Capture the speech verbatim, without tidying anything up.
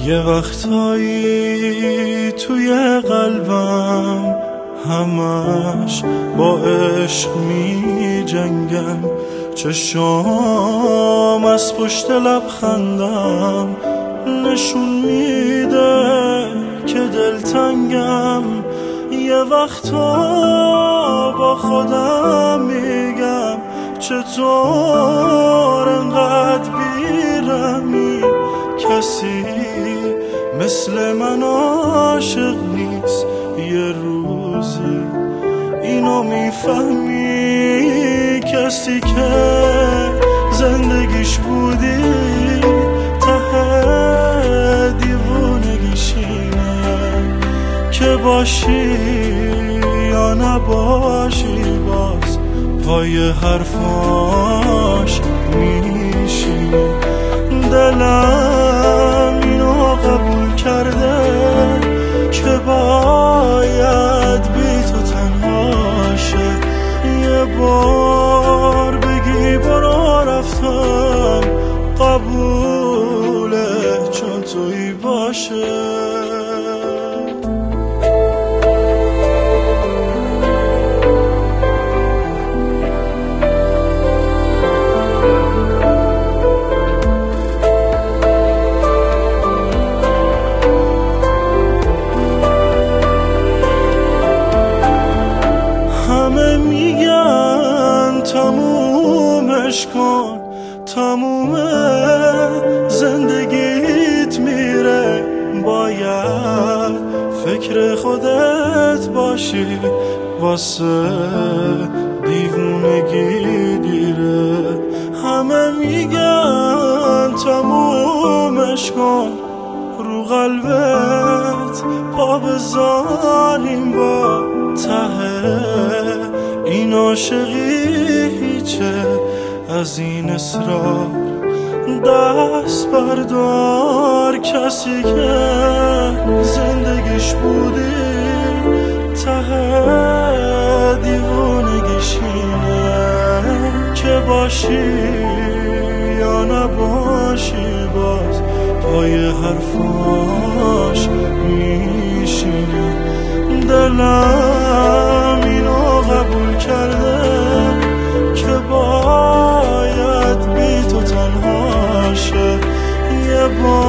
یه وقتایی توی قلبم همش با عشق می جنگم، چشام از پشت لبخندم نشون میده که دلتنگم. یه وقتا با خودم میگم چطور انقدر بیرمی، کسی مثل من عاشق نیست. یه روزی اینو میفهمی، کسی که زندگیش بودی ته دیوونگیش اینه که باشی یا نباشی باز پای حرفاش میشینه. دلم اینو قبول کرده که باید بی تو تنها شه. یه بار بگی برا رفتم قبوله، چون تویی باشه. تمومش کن، تموم زندگیت میره، باید فکر خودت باشی، واسه دیوونگی دیره. همه میگن تمومش کن، رو قلبت پا بذاریم با ته این عاشقی چه از این اصرار. دست بردار، کسی که زندگیش بودی ته دیوونگیش اینه که باشی یا نباشی باز پای حرفاش میشینه. دلم اینو قبول کرده که باید بی تو تنها شه. یه بار